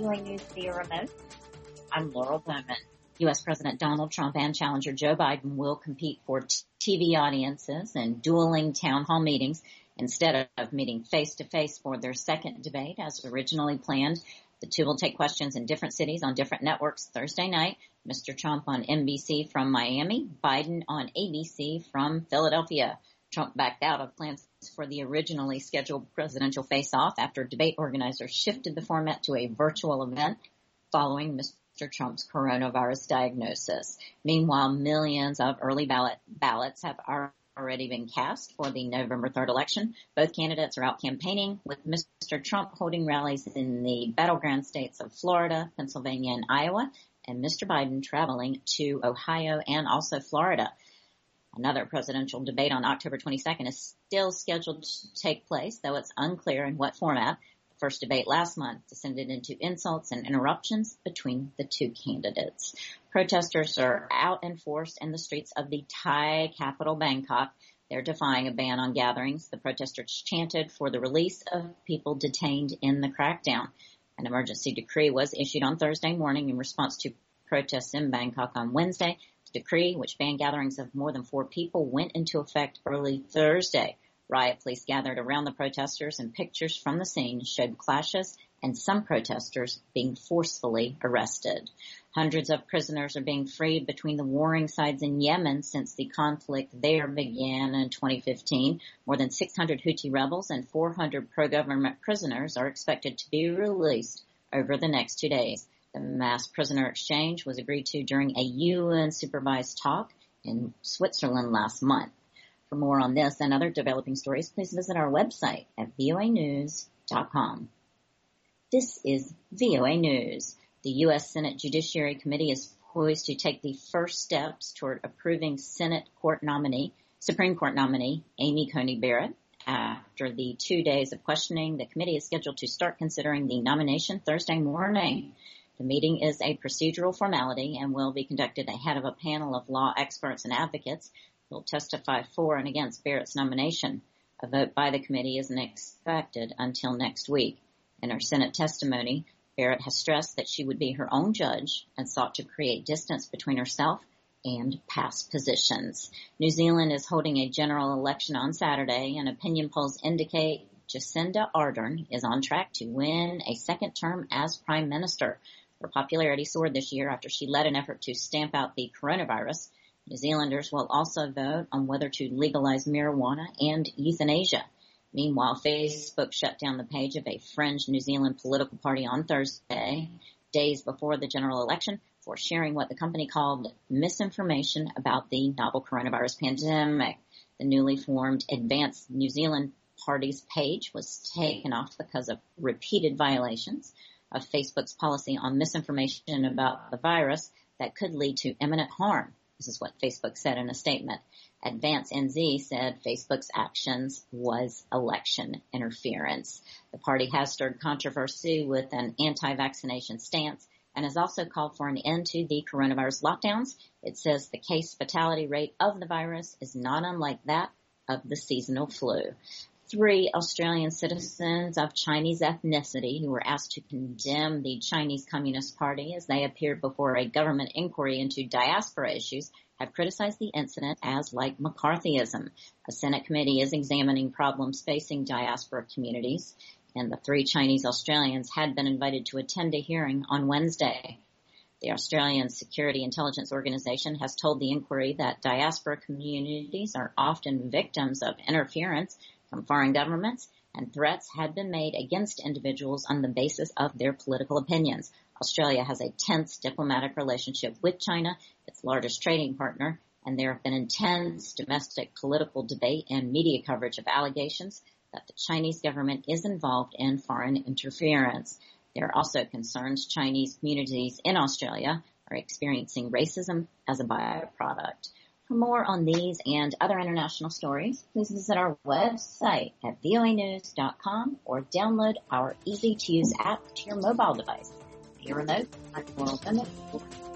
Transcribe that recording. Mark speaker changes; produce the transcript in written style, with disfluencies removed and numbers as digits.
Speaker 1: VOA News via remote. I'm Laurel Bowman. U.S. President Donald Trump and challenger Joe Biden will compete for TV audiences and dueling town hall meetings instead of meeting face-to-face for their second debate as originally planned. The two will take questions in different cities on different networks Thursday night. Mr. Trump on NBC from Miami, Biden on ABC from Philadelphia. Trump backed out of plans for the originally scheduled presidential face-off after debate organizers shifted the format to a virtual event following Mr. Trump's coronavirus diagnosis. Meanwhile, millions of early ballots have already been cast for the November 3rd election. Both candidates are out campaigning, with Mr. Trump holding rallies in the battleground states of Florida, Pennsylvania, and Iowa, and Mr. Biden traveling to Ohio and also Florida. Another presidential debate on October 22nd is still scheduled to take place, though it's unclear in what format. The first debate last month descended into insults and interruptions between the two candidates. Protesters are out in force in the streets of the Thai capital, Bangkok. They're defying a ban on gatherings. The protesters chanted for the release of people detained in the crackdown. An emergency decree was issued on Thursday morning in response to protests in Bangkok on Wednesday. The decree, which banned gatherings of more than 4 people, went into effect early Thursday. Riot police gathered around the protesters, and pictures from the scene showed clashes and some protesters being forcefully arrested. Hundreds of prisoners are being freed between the warring sides in Yemen since the conflict there began in 2015. More than 600 Houthi rebels and 400 pro-government prisoners are expected to be released over the next 2 days. The mass prisoner exchange was agreed to during a UN-supervised talk in Switzerland last month. For more on this and other developing stories, please visit our website at voanews.com. This is VOA News. The U.S. Senate Judiciary Committee is poised to take the first steps toward approving Supreme Court nominee Amy Coney Barrett. After the 2 days of questioning, the committee is scheduled to start considering the nomination Thursday morning. The meeting is a procedural formality and will be conducted ahead of a panel of law experts and advocates who will testify for and against Barrett's nomination. A vote by the committee isn't expected until next week. In her Senate testimony, Barrett has stressed that she would be her own judge and sought to create distance between herself and past positions. New Zealand is holding a general election on Saturday, and opinion polls indicate Jacinda Ardern is on track to win a second term as prime minister. Her popularity soared this year after she led an effort to stamp out the coronavirus. New Zealanders will also vote on whether to legalize marijuana and euthanasia. Meanwhile, Facebook shut down the page of a fringe New Zealand political party on Thursday, days before the general election, for sharing what the company called misinformation about the novel coronavirus pandemic. The newly formed Advance New Zealand Party's page was taken off because of repeated violations of Facebook's policy on misinformation about the virus that could lead to imminent harm. This is what Facebook said in a statement. Advance NZ said Facebook's actions was election interference. The party has stirred controversy with an anti-vaccination stance and has also called for an end to the coronavirus lockdowns. It says the case fatality rate of the virus is not unlike that of the seasonal flu. 3 Australian citizens of Chinese ethnicity who were asked to condemn the Chinese Communist Party as they appeared before a government inquiry into diaspora issues have criticized the incident as like McCarthyism. A Senate committee is examining problems facing diaspora communities, and the 3 Chinese Australians had been invited to attend a hearing on Wednesday. The Australian Security Intelligence Organization has told the inquiry that diaspora communities are often victims of interference from foreign governments, and threats had been made against individuals on the basis of their political opinions. Australia has a tense diplomatic relationship with China, its largest trading partner, and there have been intense domestic political debate and media coverage of allegations that the Chinese government is involved in foreign interference. There are also concerns Chinese communities in Australia are experiencing racism as a byproduct. For more on these and other international stories, please visit our website at voanews.com or download our easy-to-use app to your mobile device. Via remote, I'm Laurel Bowman.